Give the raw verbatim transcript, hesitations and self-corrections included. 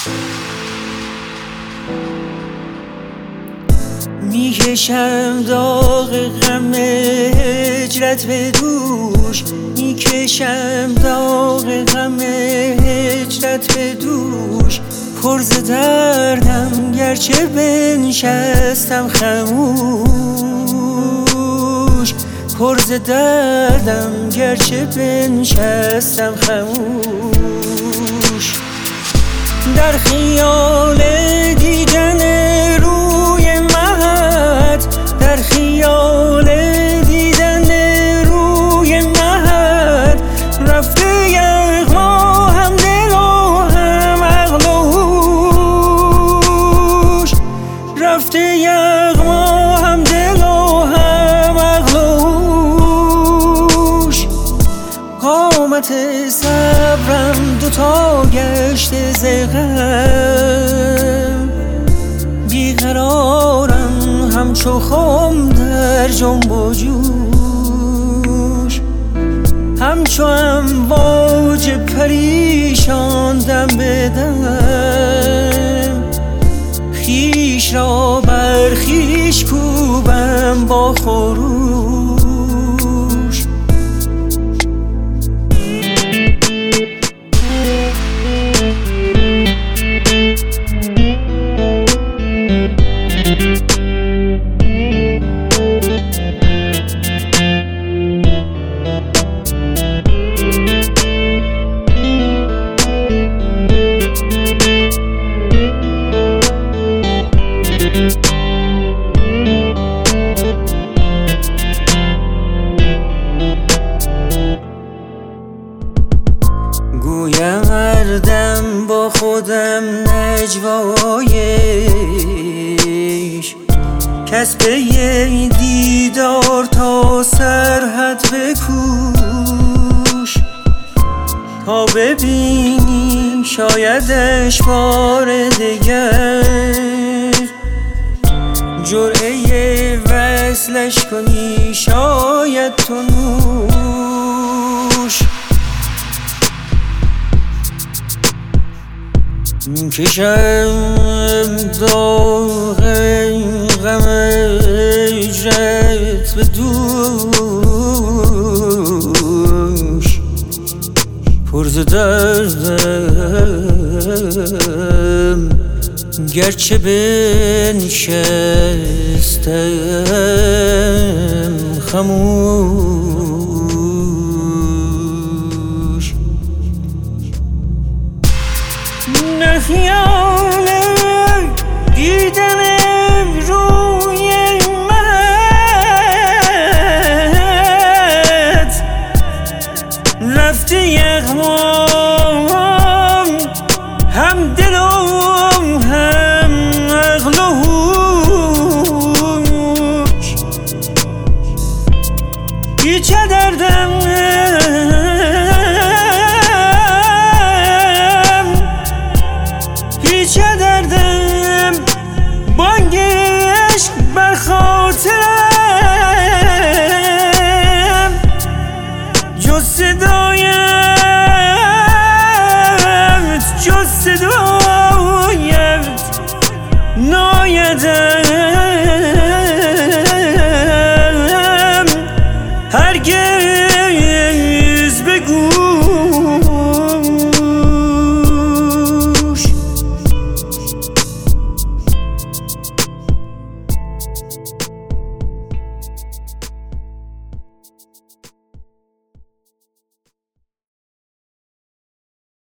میکشم داغ غم هجرت به دوش، میکشم داغ غم هجرت به دوش. پر ز دردم گرچه بنشستم خموش، پر ز دردم گرچه بنشستم خموش. در خیال دیدن روی مهت، در خیال دیدن روی مهت، رفته یغما هم دل و هم عقل و هوش، رفته یغما هم دل و هم عقل و هوش. قامت صبرم دوتا گشته ز غم، بیقرارم همچو خم در جنب و جوش، همچو امواج پریشان دم به دم. خویش را بر خویش کوبم با خروش. گویم هر دم با خودم نجوایش، کس به یه دیدار تا سرحد بکوش. تا ببینی شایدش بار دگر، جرعه وصلش کنی شاید تو نوش. میکشم داغ غم هجرت به دوش، پر ز دردم گرچه بنشستم خموش. در خیال دیدن روی مهت، رفته یغمام هم دل و هم عقل و هوش. پیچ دردم پیچ دردم، بانگ عشق بر خاطرم، جز صدایت جز صدایت